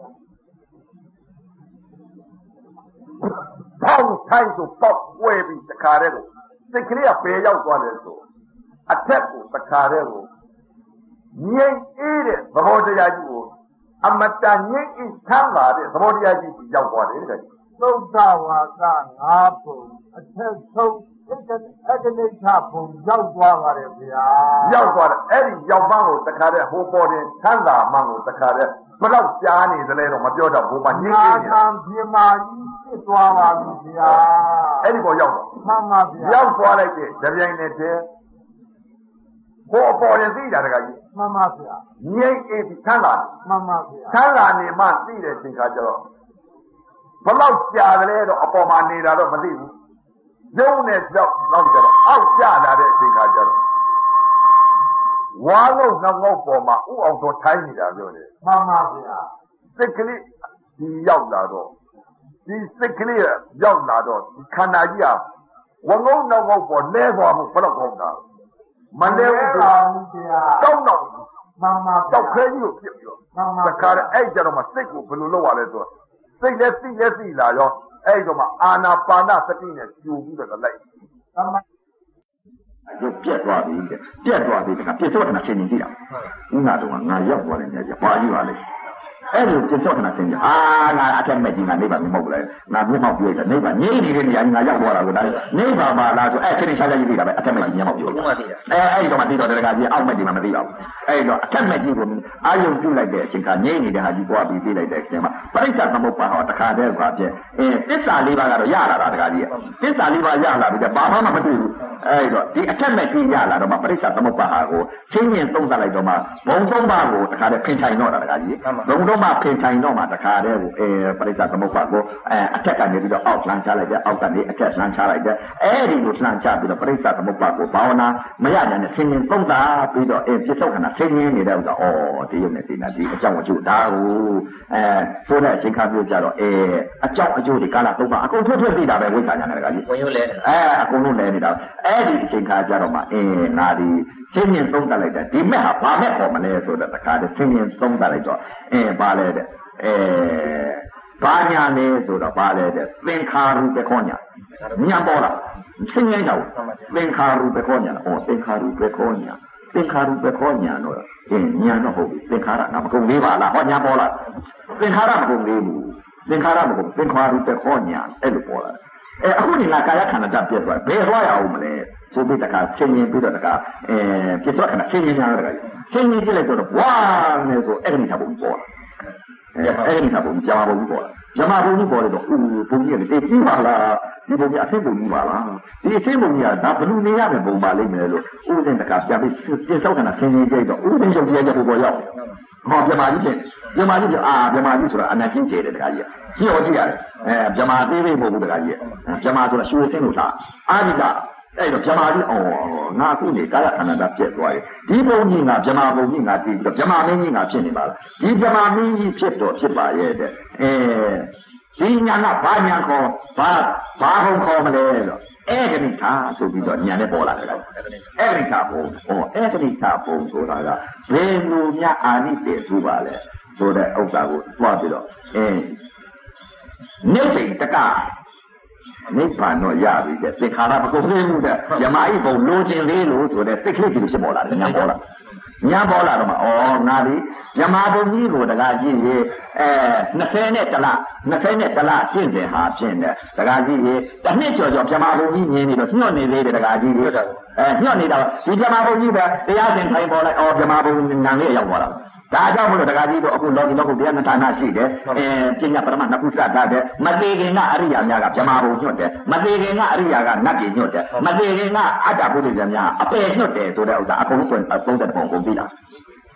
ပေါင်းထိုင်ဆိုပေါက်ဝဲပြီးတခါလေးကိုစိတ်ကလေးကဘယ်ရောက်သွားလဲဆိုအထက်ကိုတခါလေးကိုငြိမ့်အေးတဲ့သဘောတရားကြီးကိုအမတန်ငြိမ့်အေးချမ်းသာတဲ့သဘောတရားကြီးကိုရောက်သွားတယ်တဲ့သုဒ္ဓဝါဒငါးပုံအထက်ဆုံးအကနိဋ္ဌဘုံရောက်သွားပါတယ်ဗျာရောက်သွားတယ်အဲ့ဒီရောက်ပန်းကိုတခါတည်းဟိုပေါ်တင်ချမ်းသာမှကိုတခါတည်းဘယ်တော့ကြားနေသလဲတော့မပြောတော့ဘူးမငြိမ့်အေးနေတာပြမာကြီးဖြစ်သွားပါပြီဗျာအဲ့ဒီပေါ်ရောက်တော့မှန်ပါဗျာရောက်သွားလိုက်တဲ့ကြပြိုင်နဲ့တည်းဟိုအပေါ်ရင်သိတာတခါကြီးမှန်ပါဗျာငြိမ့်အေးပြီးချမ်းသာမှန်ပါဗျာချမ်းသာနေမှသိတဲ့ချိန်ခါကျတော့ဘလောက်ကြာတယ်တော့အပေါ်မှာနေတာတော့မသိဘူးရုံးနဲ့ကြောက်နောက်ကြတော့အောက်ကျလာတဲ့အချိန်ခါကျတော့ဝါလုံးငေါငေါပေါ်မှာဥအောင်တော်ထိုင်းနေတာပြောတယ်မှန်ပါဗျာစိတ်ကလေးဒီရောက်လာတော့ဒီစိတ်ကလေးရောက်လာတော့ဒီခန္ဓာကြီးကဝငုံနောက်ငေါပေါ်လဲသွားမှုဘလောက်ကောင်းတာမလဲဘူးဗျာတောင်းတော့မှန်ပါတောက်ခဲကြီးကိုပြစ်ပြီးတော့မှန်ပါတခါအဲ့ကျတော့မှစိတ်ကိုဘယ်လိုလုပ်ရလဲဆိုတော့စိတ်လည်းသိလည်းသိလာရောအဲ့တော့မှအာနာပါနစတိနဲ့ကျူပြီးတော့လိုက်အမှန်ရုပ်ပြက်သွားပြီတဲ့ပြက်သွားပြီတခါပြစ်စောခဏချင်းချင်းကြည့်တာဥနာတော့ငါရောက်သွားတယ်ညကြီးဘာကြီးပါလဲအဲ့လိုပြစ်စောခဏချင်းချင်းအာငါအထက်မဲ့ကြီးငါနေပါမဟုတ်ဘူးလေငါမျက်မှောက်ပြောတယ်နေပါငြိမ့်နေတဲ့နေရာငါရောက်သွားတာကိုဒါနေပါပါလားဆိုအဲ့ခင်းရှားရှားကြီးသိတာပဲအထက်မဲ့ကြီးမျက်မှောက်ပြောတယ်အဲအဲ့တော့မှသိတော့တခါကြီးအောက်မဲ့ကြီးမှမသိတော့ဘူးအဲ့တော့အထက်မဲ့ကြီးကိုအာယုံပြုတ်လိုက်တဲ့အချိန်ကငြိမ့်နေတဲ့ဟာကြီးသွားပြီးပြေးလိုက်တဲ့အချိန်မှာပရိစ္ဆာသမုပ္ပါဟောတခါတည်းကပြည့်အဲသစ္စာလေးပါးကတော့ရလာတာတခါကြီးသစ္စာလေးပါးရလာပြီတဲ့ဘာမှမတွေ့ဘူးအဲ့တော့ဒီအထက်မဲ့ကြီးရလာတော့မှပရိစ္ဆာသမုပ္ပါဟာကိုချင်းချင်းသုံးသပ်လိုက်တော့မှဘုံသုံးပါးကိုတခါတည်းဖင်ချိုင်တော့တာတခါကြီးဘုံတော့မှဖင်ချိုင်တော့မှတခါတည်းကိုအဲပရိစ္ဆာသမုပ္ပါကိုအဲအထက်ကနေပြီးတော့အောက်လှမ်းချလိုက်တယ်အောက်ကနေအထက်လှမ်းချလိုက်တယ်အဲ့ဒီကိုလှမ်းချပြီးတော့ပရိစ္ဆာသမုပ္ပါကိုဘာဝနာမရနိုင်တဲ့ချင်းချင်းသုံးသပ်ပြီးတော့အဲပြစ္ဆုတ်ခဏချင်းချင်းနေတဲ့ဥစ္စာဩဒီရုပ်နဲ့ဒီနာဒီအကြောင်းအကျိုးဒါကိုအဲဆိုတဲ့အချိန်ခါမျိုးကြတော့အဲအကြောင်းအကျိုးဒီကာလသုံးပါအကုန်ထွတ်ထွတ်သိတာပဲဝိသညာနဲ့တခါကြီးဝင်ရုံလဲအဲအကုန်လုံးလဲနေတာအဲ့ဒီအချိန်ခါကြတော့မှအင်းငါဒီချင်းချင်းသုံးသပ်လိုက်တယ်ဒီမဲ့ဟာဘာမဲ့ခေါ်မလဲဆိုတော့တခါတည်းချင်းချင်းသုံးသပ်လိုက်တော့အင်းဘာလဲတဲ့အဲဘာညာလဲဆိုတော့ဘာလဲတဲ့သင်္ခါရုပ္ပခောညာညာပေါ်လာရှင်းရအောင်သင်္ခါရုပ္ပခောညာဟောသင်္ခါရုပ္ပခောညာသင်္ခါရုပ္ပခောညာတော့အင်းညာတော့ဟုတ်ပြီသင်္ခါရကမကုန်သေးပါလားဟောညာပေါ်လာသင်္ခါရမကုန်သေးဘူးသင်္ခါရမကုန်သင်္ခါရုပ္ပခောညာအဲ့လိုပေါ်လာအဲအခုဒီငါကာယခန္ဓာတပြည့်သွားဘယ်သွားရအောင်မလဲဆိုပြီးတခါချင်းချင်းပြီးတော့တခါအဲပြည့်သွားခဏချင်းချင်းများတခါချင်းချင်းကြည့်လိုက်တော့ဝါနဲ့ဆိုအဲ့ဒီထားပုံပေါ်လာအဲအဲ့ဒီထားပုံဂျမာပုံပေါ်လာဂျမာပုံပေါ်လေတော့ဦးပုံကြီးကတည်ကြည့်ပါလားဒီပုံကြီးအသိပုံကြီးပါလားဒီအသိပုံကြီးကဒါဘလူနေရတဲ့ပုံပါလိမ့်မယ်လို့ဦးစင်တခါပြန်ပြီးပြည့်စောက်ခဏချင်းချင်းကြည့်တော့ဦးစင်ရုပ်ကြီးရဲ့ပုံပေါ်ရောက်ဟောဂျမာကြီးချင်းဂျမာကြီးကအာဂျမာကြီးဆိုတာအနာချင်းကျဲတယ်တခါကြီးကြည့်ရောကြည့်ရတယ်အဲဂျမာသေးသေးမဟုတ်ဘူးတခါကြီးဂျမာဆိုတာရွှေစင်းလို့ထားအာဒီကအဲ့တော့ဗြဟ္မာကြီးအော်ငါအခုနေကာယခန္ဓာပြက်သွားတယ်ဒီဘုံကြီးငါဗြဟ္မာဘုံကြီးငါတည်ပြီးတော့ဗြဟ္မာမင်းကြီးငါဖြစ်နေပါလားဒီဗြဟ္မာမင်းကြီးဖြစ်တော့ဖြစ်ပါရဲ့တဲ့အဲဒီညာကဘာညာခေါ်ဘာဘာဘုံခေါ်မလဲတော့ဧကနိထာဆိုပြီးတော့ညာနဲ့ပေါ်လာတယ်ဧကနိထာဘုံဟောဧကနိထာဘုံဆိုတာကဘယ်လိုများအာနိတေသူပါလဲဆိုတဲ့ဥစ္စာကိုတွားပြီးတော့အဲနိဗ္ဗိတကနိဗ္ဗာန်တော့ရပြီတဲ့သင်္ခါရမကုန်သေးဘူးတဲ့ယမအိဘုံလိုချင်သေးလို့ဆိုတဲ့စိတ်ကလေးကြီးဖြစ်ပေါ်လာတယ်ညာပေါ်လာညာပေါ်လာတော့မှဩငါဒီယမဘုံကြီးကိုတကားကြည့်ရေအဲ20နဲ့တလ20နဲ့တလကျင့်တယ်ဟာဖြင့်တဲ့တကားကြည့်ရေတစ်နှစ်ကျော်ကျော်ယမဘုံကြီးမြင်နေတော့ညှော့နေသေးတယ်တကားကြည့်ရေအဲညှော့နေတာဒီယမဘုံကြီးပဲတရားစင်ထိုင်ပေါ်လိုက်ဩယမဘုံငံလေးရောက်သွားတာဒါကြောင့်မလို့တကားကြီးတို့အခုလောကီလောကုတရားနှစ်ဌာနရှိတယ်အဲပညာပရမနှစ်ခုစတာတဲ့မသေးခင်ကအရိယာများကဗြဟ္မာဘုံညွတ်တယ်မသေးခင်ကအရိယာကနတ်ကြီးညွတ်တယ်မသေးခင်ကအတ္တပုရိသများအပယ်ညွတ်တယ်ဆိုတဲ့ဥစ္စာအကုန်လုံးသုံးတဲ့ပုံကုန်ပြီလား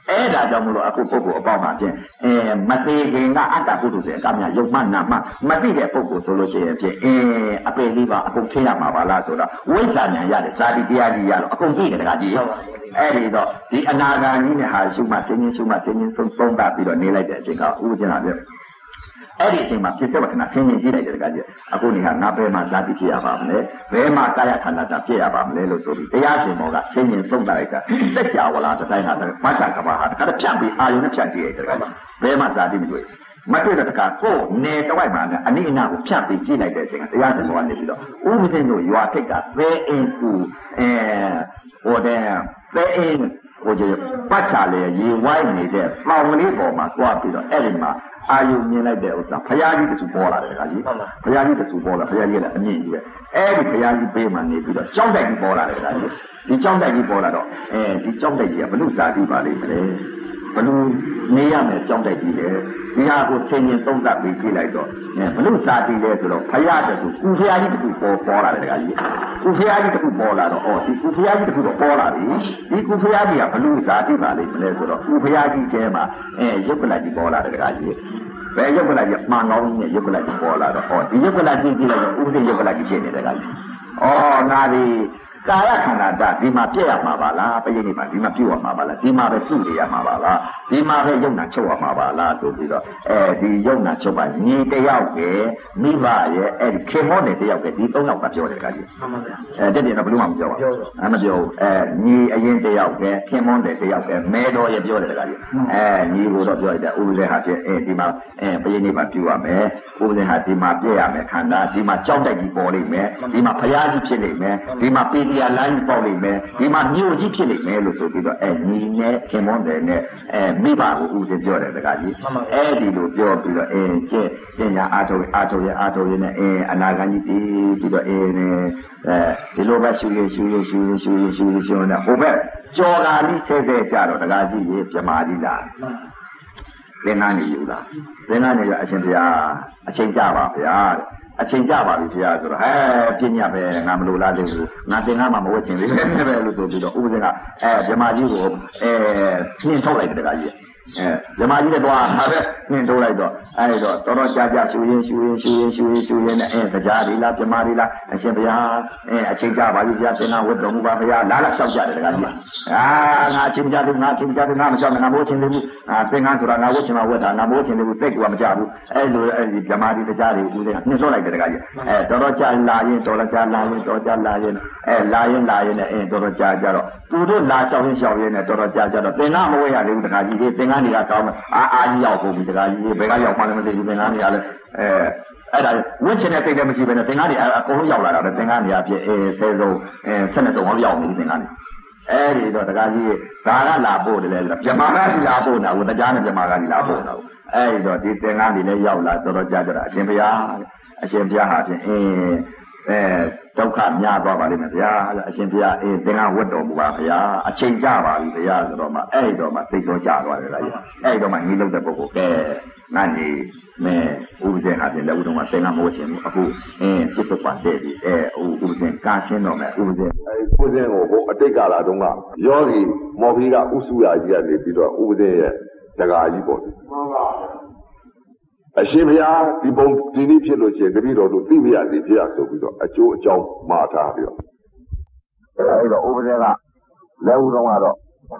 အဲ့ဒါကြောင့်မလို့အခုပုဂ္ဂိုလ်အပေါင်းမှာဖြင့်အဲမသေးခင်ကအတ္တပုထုဇဉ်အကမြယုံမှနာမှမသိတဲ့ပုဂ္ဂိုလ်ဆိုလို့ရှိရင်ဖြင့်အဲအပေလေးပါအကုန်ထိရမှာပါလားဆိုတော့ဝိဇ္ဇာဉာဏ်ရတယ်ဇာတိတရားကြီးရတော့အကုန်သိတယ်တခါကြီးအဲ့ဒီတော့ဒီအနာဂါကြီးနဲ့ဟာရှုမှတင်းချင်းရှုမှတင်းချင်းသုံးသုံးတာပြီးတော့နေလိုက်တဲ့အချိန်ကဥပ္ပဇင်လာပြအဲ့ဒီအချိန်မှာဖြစ်တဲ့ဝတ္တနာဆင်းရဲကြည့်လိုက်တဲ့တခါကြီးအခုနေကငါဘယ်မှာဇာတိဖြစ်ရပါမလဲဘယ်မှာကာယခန္ဓာသာဖြစ်ရပါမလဲလို့ဆိုပြီးတရားရှင်မောကဆင်းရဲသုံးတာလိုက်တာစัจ java လာတိုင်းဟာမတ်တာကဘာဟာတခါဖြတ်ပြီးအာယုနဲ့ဖြတ်ကြည့်ရတဲ့တခါကြီးဘယ်မှာဇာတိမတွေ့မတွေ့တဲ့တခါကိုနေတဝိုက်မှာအနိအနာကိုဖြတ်ပြီးကြည့်လိုက်တဲ့အချိန်ကတရားရှင်မောကနေပြီးတော့ဥပ္ပဇင်တို့ရွာထိတ်ကဘယ်အင်းကူအဲဟိုတဲ့ဘယ်အင်းဟိုကျပတ်ချလေရေဝိုင်းနေတဲ့ပေါင်ကလေးပေါ်မှာသွားပြီးတော့အဲ့ဒီမှာအာယုမြင်လိုက်တဲ့ဥစ္စာဘုရားကြီးတဆူပေါ်လာတယ်ခါကြီးဘုရားကြီးတဆူပေါ်လာဘုရားကြီးလည်းအမြင့်ကြီးပဲအဲ့ဒီဘုရားကြီးပေးမှနေပြီးတော့ကြောက်တိုက်ကြီးပေါ်လာတယ်ခါကြီးဒီကြောက်တိုက်ကြီးပေါ်လာတော့အဲဒီကြောက်တိုက်ကြီးကဘလို့ဇာတိပါလိမ့်မလဲဘလို့နေရမယ်ကြောက်တိုက်ကြီးလေဒီဟာကိုသင်ရင်သုံးသပ်ပြီးကြည့်လိုက်တော့ဘလို့ဇာတိလဲဆိုတော့ဘုရားတဆူကုဘုရားကြီးတခုပေါ်ပေါ်လာတယ်ခါကြီးကုဘုရားကြီးတခုပေါ်လာတော့ဩဒီကုဘုရားကြီးတခုတော့ပေါ်လာပြီဒီကုဘုရားကြီးကဘလို့ဇာတိပါလိမ့်မလဲဆိုတော့ကုဘုရားကြီးကျဲမှာအဲရုပ်ကလကြီးပေါ်လာတယ်ခါကြီးဘယ်ရုပ်ကလကြီးမှန်ကောင်းနဲ့ရုပ်ကလကြီးပေါ်လာတော့ဩဒီရုပ်ကလကြီးကြည့်လိုက်တော့ဥပဒေရုပ်ကလကြီးဖြစ်နေတယ်ခါကြီးဩငါဒီကာယခန္ဓာဓာတ်ဒီမှာပြည့်ရမှာပါလားပြည့်နေမှာဒီမှာပြည့်ရမှာပါလားဒီမှာပဲစုနေရမှာပါလားဒီမှာပဲယုံနာချုပ်ရမှာပါလားဆိုပြီးတော့အဲဒီယုံနာချုပ်ပါညီတယောက်ရဲ့မိဘရဲ့အဲဒီခင်မောတဲ့တယောက်ရဲ့ဒီသုံးယောက်ကပြောတယ်ခါကြီးမှန်ပါဗျာအဲတက်တယ်တော့ဘယ်လိုမှမပြောပါဘူးအဲမပြောဘူးအဲညီအရင်တယောက်ရဲ့ခင်မောတဲ့တယောက်ရဲ့မဲတော်ရဲ့ပြောတယ်ခါကြီးအဲညီကိုတော့ပြောလိုက်တယ်ဥပဒေဟာဖြစ်အဲဒီမှာအဲပြည့်နေမှာပြုရမယ်ဥပဒေဟာဒီမှာပြည့်ရမယ်ခန္ဓာဒီမှာကြောက်တိုက်ကြီးပေါ်လိမ့်မယ်ဒီမှာဘုရားကြီးဖြစ်လိမ့်မယ်ဒီမှာပေတရားလိုင်းပေါ်လိမ့်မယ်ဒီမှာမြို့ကြီးဖြစ်လိမ့်မယ်လို့ဆိုပြီးတော့အဲညီနဲ့ခင်မွန်းတယ်နဲ့အဲမိဘကိုဦးစင်ပြောတယ်တခါကြီးအဲဒီလိုပြောပြီးတော့အဲကျဲပညာအားထုတ်အားထုတ်ရအားထုတ်ရနဲ့အဲအနာဂတ်ကြီးတည်ပြီးတော့အဲအဲဒီလိုပဲရှူရရှူရရှူရရှူရရှူရရှူနေဟိုဘက်ကြော်ကာလေးဆဲဆဲကြတော့တခါကြီးရေပြမာကြီးလာသင်္ကန်းနေယူတာသင်္ကန်းနေရအရှင်ဘုရားအချိန်ကြပါဗျာအချိန်ကြပါပြီဘုရားဆိုတော့ဟဲပြညတ်ပဲငါမလို့လားတဲ့ဘူးငါသင်္ကန်းမှာမဝတ်ချင်သေးဘူးပဲလို့ဆိုပြီးတော့ဥပဒေကအဲဗြဟ္မာကြီးကိုအဲနှင်းထုတ်လိုက်တဲ့တခါကြီးအဲဗြဟ္မာကြီးလည်းသွားတာပဲနှင်းထုတ်လိုက်တော့အဲဒီတော့တော်တော်ကြာကြာရှူရင်ရှူရင်ရှူရင်ရှူရင်ရှူရင်နဲ့အဲတရားဒီလားဗြဟ္မာဒီလားအရှင်ဘုရားအဲအချိန်ကြပါပြီဘုရားသင်္ကန်းဝတ်တော်မူပါဘုရားလာလာလျှောက်ကြတယ်တခါကြီးအာငါအချိန်ကြတယ်ငါအချိန်ကြတယ်ငါမလျှောက်နဲ့ငါမဝတ်ချင်သေးဘူးအာသင်္ကန်းဆိုတာငါဝတ်ချင်မှဝတ်တာငါမဝတ်ချင်သေးဘူးသိကွာမကြဘူးအဲလိုအဲဒီဗြဟ္မာဒီတရားတွေဦးစင်းနှင်းထုတ်လိုက်တဲ့တခါကြီးအဲတော်တော်ကြာလာရင်တော်တော်ကြာလာရင်တော်ကြာလာရင်အဲလာရင်လာရင်နဲ့အဲတော်တော်ကြာကြတော့သူတို့လာလျှောက်ရင်လျှောက်ရင်နဲ့တော်တော်ကြာကြတော့သင်္ကန်းမဝတ်ရသေးဘူးတခါကြီးဒီသင်္ကန်းတွေကကောင်းမယ်အာအာကြီးရောက်ကုန်ပြီတခါကြီးဘယ်ကရောက်မှလည်းမသိဘူးသင်္ကန်းတွေကလည်းအဲအဲ့ဒါဝင့်ချင်တဲ့စိတ်လည်းမရှိဘဲနဲ့သင်္ကန်းတွေအကုန်လုံးရောက်လာတာပဲသင်္ကန်းတွေအဖြစ်အဲဆယ်ဆုံးအဲဆက်နှစ်ဆုံးအောင်ရောက်နေသင်္ကန်းတွေအဲ့ဒီတော့တခါကြီးဒါကလာပို့တယ်လေဗြဟ္မာကကြီးလာပို့တာကိုတရားနဲ့ဗြဟ္မာကကြီးလာပို့တာကိုအဲ့ဒီတော့ဒီသင်္ကန်းတွေလည်းရောက်လာတော်တော်ကြာကြတာအရှင်ဘုရားအရှင်ဘုရားဟာဖြင့်အင်းအဲဒုက္ခများသွားပါလိမ့်မယ်ဗျာအရှင်ဘုရားအေးသင်္ကန်းဝတ်တော်မူပါဗျာအချိန်ကြပါပြီဗျာဆိုတော့မှအဲ့ဒီတော့မှသိတော်ကြသွားတယ်လားကြီးအဲ့ဒီတော့မှညီလုံးတဲ့ပုဂ္ဂိုလ်ကဲငါညီမဲဥပဇင်ဟာဖြင့်လက်ဦးတော်မှာသင်္ကန်းမဝတ်ချင်ဘူးအခုအင်းပြစ်စုံပါတဲ့ဒီအဲဥပဇင်ကာရှင်းတော်မယ်ဥပဇင်အဲဥပဇင်ကိုဟိုအတိတ်ကာလတုန်းကယောဂီမော်ဖီကဥစုရာကြီးကနေပြီးတော့ဥပဇင်ရဲ့တကာကြီးပေါ့မှန်ပါအရှင်ဘုရားဒီပုံဒီနည်းဖြစ်လို့ရှိရင်တပည့်တော်တို့သိပြရစီပြရဆိုပြီးတော့အကျိုးအကြောင်းမှားထားပြီးတော့အဲဒီတော့ဥပဒေကလက်ဦးတော့ကတော့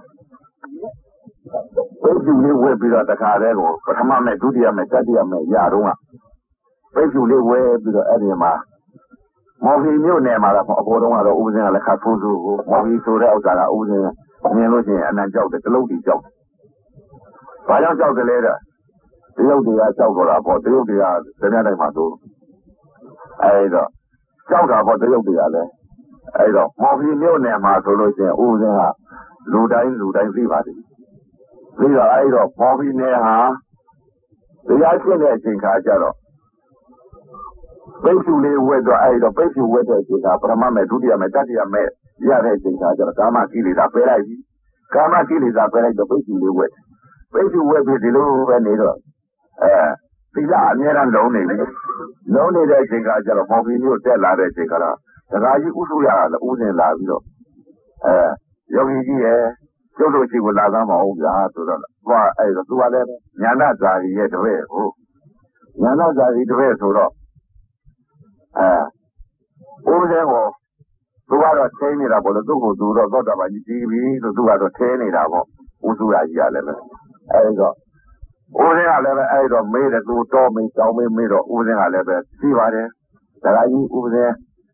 ပိတ်ဖြူလေးဝဲပြီးတော့တခါတည်းကိုပထမမဲ့ဒုတိယမဲ့တတိယမဲ့ရတော့ကပိတ်ဖြူလေးဝဲပြီးတော့အဲ့ဒီမှာမော်ဖီမြို့နယ်မှာတော့အပေါ်တော့ကတော့ဥပဒေကလည်းခါဖိုးဆိုးကိုမော်ဖီဆိုတဲ့ဥစ္စာကဥပဒေမြင်လို့ရှိရင်အနံကြောက်တယ်တလုံးတီကြောက်တယ်ဘာကြောင့်ကြောက်တယ်လဲတဲ့တရုတ်တွေကကြောက်တော့တာပေါ့တရုတ်တွေကတနေ့တိုင်းမှာသို့အဲဒါကြောက်တာပေါ့တရုတ်တွေကလည်းအဲဒါမော်ဖီမြို့နယ်မှာဆိုလို့ရှိရင်ဦးစင်းကလူတိုင်းလူတိုင်းသိပါတယ်ပြီးတော့အဲဒါမော်ဖီနယ်ဟာတရားရှင်းတဲ့အချိန်ခါကျတော့ပိတ်ဖြူလေးဝဲတော့အဲဒါပိတ်ဖြူဝဲတဲ့အချိန်ကပထမမဲ့ဒုတိယမဲ့တတိယမဲ့ရတဲ့အချိန်ခါကျတော့ကာမကိလေသာပယ်လိုက်ပြီကာမကိလေသာပယ်လိုက်တော့ပိတ်ဖြူလေးဝဲပိတ်ဖြူဝဲပြီးဒီလိုပဲနေတော့အဲသီလအများအားလုံးနေပြီလုံးနေတဲ့အချိန်ကကျတော့မော်ဖီမျိုးတက်လာတဲ့အချိန်ကတော့ဒကာကြီးဥစုရလည်းဥစဉ်လာပြီးတော့အဲယောဂီကြီးရဲ့ကျုပ်တို့ရှိကိုလာသားမအောင်ဗျာဆိုတော့သွားအဲ့တော့သူကလည်းညာနာဇာတိရဲ့တပည့်ဟုတ်ညာနာဇာတိတပည့်ဆိုတော့အဲဦးဇင်းကိုသူကတော့ထိနေတာပေါ့လေသူ့ကိုသူတော့သောတာပန်ကြီးကြီးပြီဆိုသူကတော့ထဲနေတာပေါ့ဦးစုရာကြီးကလည်းပဲအဲ့တော့ဦးဇင်းကလည်းပဲအဲ့တော့မေးတယ်သူတော့မေးတောင်းမေးမေးတော့ဦးဇင်းကလည်းပဲသိပါတယ်ဒါကကြီးဦးဇင်း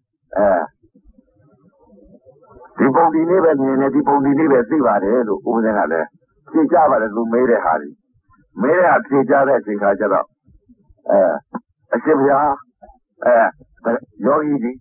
အဲဒီပုံဒီလေးပဲမြင်နေဒီပုံဒီလေးပဲသိပါတယ်လို့ဦးဇင်းကလည်းဖြေကြပါတယ်သူမေးတဲ့ဟာကြီးမေးတဲ့ဟာဖြေကြတဲ့အချိန်ခါကျတော့အဲအရှင်ဘုရားအဲယောဂီကြီး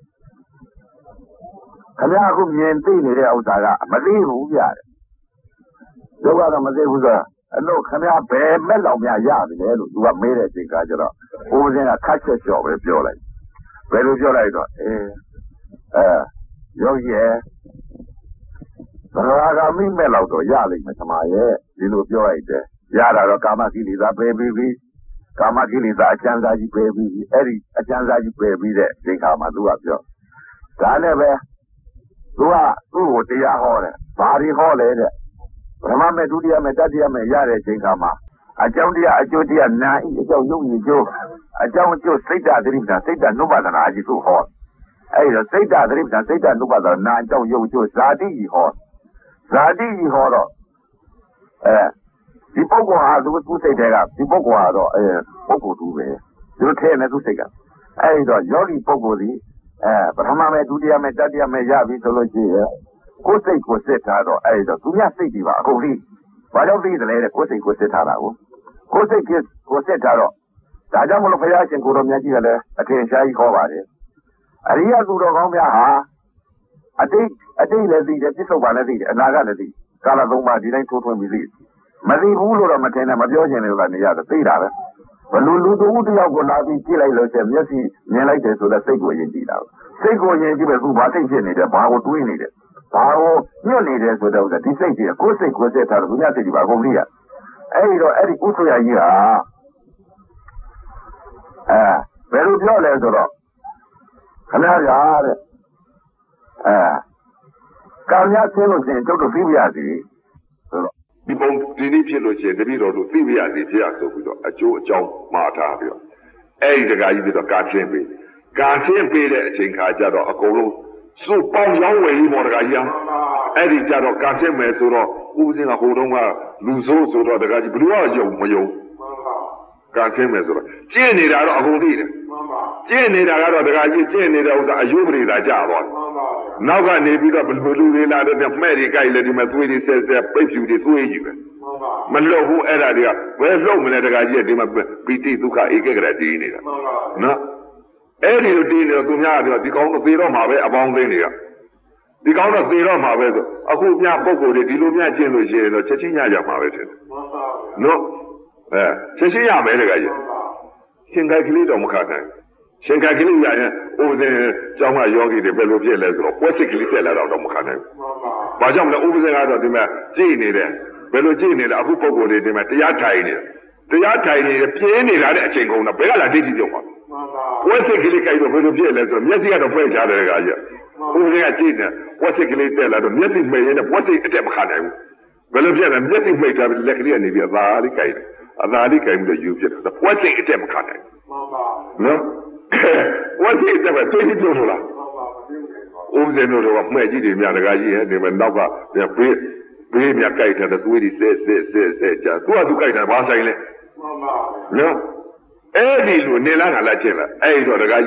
ခင်ဗျားအခုမြင်သိနေတဲ့ဥစ္စာကမသိဘူးဗျာဒုက္ခတော့မသိဘူးဆိုတော့အဲ့လိုခင်ဗျားဘယ်မဲ့လောက်များရပြီလဲလို့သူကမေးတဲ့အချိန်ခါကျတော့ဦးဇင်းကခက်ချက်လျှော့ပဲပြောလိုက်ဘယ်လိုပြောလိုက်တော့အဲအဲယောဂီရဲ့ဘဂဝါကမိမဲ့လောက်တော့ရလိမ့်မယ်သမားရဲ့ဒီလိုပြောလိုက်တယ်ရတာတော့ကာမကိလေသာပယ်ပြီးပြီကာမကိလေသာအကျဉ်းစားကြီးပယ်ပြီးပြီအဲ့ဒီအကျဉ်းစားကြီးပယ်ပြီးတဲ့အချိန်ခါမှာသူကပြောဒါနဲ့ပဲသူကသူ့ကိုတရားဟောတယ်ဘာတွေဟောလဲတဲ့ပထမမဲ့ဒုတိယမဲ့တတိယမဲ့ရတဲ့အချိန်ခါမှာအကြောင်းတရားအကျိုးတရားနာဤအကြောင်းယုံကြည်ကျိုးအကြောင်းအကျိုးစိတ်ဓာတ်သတိပ္ပံစိတ်ဓာတ်နုပါဒနာကြီးသူဟောအဲ့တော့စိတ်ဓာတ်သတိပ္ပံစိတ်ဓာတ်နုပါဒနာအကြောင်းယုံကျိုးဇာတိကြီးဟောဇာတိကြီးဟောတော့အဲဒီပုဂ္ဂိုလ်ဟာသူသူစိတ်တွေကဒီပုဂ္ဂိုလ်ဟာတော့အဲပုဂ္ဂိုလ်သူပဲသူထဲနေသူစိတ်ကအဲ့တော့ယောဂီပုဂ္ဂိုလ်ဒီအဲပထမမဲ့ဒုတိယမဲ့တတိယမဲ့ရပြီဆိုလို့ရှိရင်ကိုယ်စိတ်ကိုစစ်ထားတော့အဲ့တော့သူများစိတ်တွေပါအကုန်ကြီးဘာကြောင့်သိတယ်လဲတဲ့ကိုယ်စိတ်ကိုစစ်ထားတာကိုကိုယ်စိတ်ကိုစစ်ထားတော့ဒါကြောင့်မလို့ဘုရားရှင်ကိုတော်မြတ်ကြီးကလည်းအထင်ရှားကြီးခေါ်ပါတယ်အရိယသူတော်ကောင်းများဟာအတိတ်အတိတ်လည်းသိတယ်ပြစ္ဆုတ်ပါလည်းသိတယ်အနာဂတ်လည်းသိကာလသုံးပါးဒီတိုင်းထိုးထွင်းပြီးသိမသိဘူးလို့တော့မထင်နဲ့မပြောချင်တယ်လို့ကနေရတယ်သိတာပဲဘလူလူတူတယောက်ကိုလာပြီးကြည့်လိုက်လို့ချက်မျက်စိမြင်လိုက်တယ်ဆိုတော့စိတ်ကိုယဉ်ကြည့်တာစိတ်ကိုယဉ်ကြည့်ပဲသူဘာစိတ်ဖြစ်နေတယ်ဘာကိုတွေးနေတယ်ဘာကိုညွတ်နေတယ်ဆိုတော့ဒီစိတ်ကြီးကိုယ်စိတ်ကိုယ်စိတ်ထားလို့သူများစိတ်ကြီးပါကုန်ပြီရအဲ့ဒီတော့အဲ့ဒီဥဆွေရကြီးဟာအဲဘယ်လိုပြောလဲဆိုတော့ခဏကြာတဲ့အဲကောင်းရဆင်းလို့ရှိရင်ကျုပ်တို့သိပြရစီဆိုတော့ဒီပုံဒီနေ့ဖြစ်လို့ရှိရင်တပည့်တော်တို့သိပြရစီဖြစ်ရဆိုပြီးတော့အကျိုးအကြောင်းမှားထားပြီးတော့အဲ့ဒီတခါကြီးပြီးတော့ကာချင်းပေးကာချင်းပေးတဲ့အချိန်ခါကျတော့အကုန်လုံးစုပေါင်းရောင်းဝယ်ရေးပေါ်တခါကြီးအဲ့ဒီကြတော့ကာချင်းမယ်ဆိုတော့ဦးစင်းကဟိုတုန်းကလူဆိုးဆိုတော့တခါကြီးဘယ်လိုမှယုံမယုံကာချင်းမယ်ဆိုတော့ကျင့်နေတာတော့အကုန်သိတယ်ကျင့်နေတာကတော့တခါကြီးကျင့်နေတဲ့ဥစ္စာအယုပရိသာကြသွားတယ်နောက်ကနေပြီးတော့ဘယ်လိုလူတွေလာတဲ့မဲ့တွေကြိုက်လေဒီမှာသွေးတွေဆဲဆဲပိတ်ဖြူတွေသွေးကြီးပဲမလွတ်ဘူးအဲ့ဒါတွေကဘယ်လှုပ်မလဲတခါကြီးဒီမှာပီတိဒုက္ခဧကဂရတည်နေတာနော်အဲ့ဒီလိုတည်နေတော့သူများကဒီကောင်းတော့သေတော့မှာပဲအပေါင်းသိနေတာဒီကောင်းတော့သေတော့မှာပဲဆိုအခုမြတ်ပုံကိုယ်တွေဒီလိုမြတ်ကျင့်လို့ရှိရင်တော့ချက်ချင်းရကြမှာပဲတဲ့နော်အဲချက်ချင်းရမယ်တခါကြီးရှင်ခိုင်ကလေးတော့မခါနိုင်ရှင်ခိုင်ကလေးရရင်ဥပဒေကျောင်းကယောဂီတွေဘယ်လိုဖြစ်လဲဆိုတော့ပွဲစစ်ကလေးတက်လာတော့မခါနိုင်ဘူးဘာကြောင့်လဲဥပဒေကတော့ဒီမှာကြည်နေတယ်ဘယ်လိုကြည်နေလဲအခုပုံကိုယ်တွေဒီမှာတရားထိုင်နေတယ်တရားထိုင်နေပြင်းနေလာတဲ့အချိန်ကုန်တော့ဘယ်ကလာဒိဋ္ဌိပြုတ်သွားဝက်စိတ်ကလေးကြိုက်တော့ဘယ်လိုဖြစ်လဲဆိုတော့မျက်စိကတော့ဖွဲ့ချတယ်ကကြီးဘုရားကကြည့်နေဝက်စိတ်ကလေးတက်လာတော့မျက်စိမိတ်ရင်ဝက်စိတ်အတက်မခံနိုင်ဘူးဘယ်လိုဖြစ်လဲမျက်စိမိတ်ထားပြီးလက်ကလေးကနေပြီးအသာလေးကြိုက်တယ်အသာလေးကြိုက်ပြီးတော့ယူဖြစ်တယ်ဝက်စိတ်အတက်မခံနိုင်ဘူးနော်ဝက်စိတ်တက်ပဲသိသိပြုတ်လို့လားဦးဇင်းတို့ကမှဲ့ကြည့်တယ်များတကားကြီးဟဲ့ဒီမှာနောက်ကဘေးဘေးမြကြိုက်တယ်သွေးတွေဆဲဆဲဆဲဆဲကြာသူကသူကြိုက်တယ်ဘာဆိုင်လဲနော်အဲ့ဒီလိုနေလားငါလားချင်းလားအဲ့တော့တကား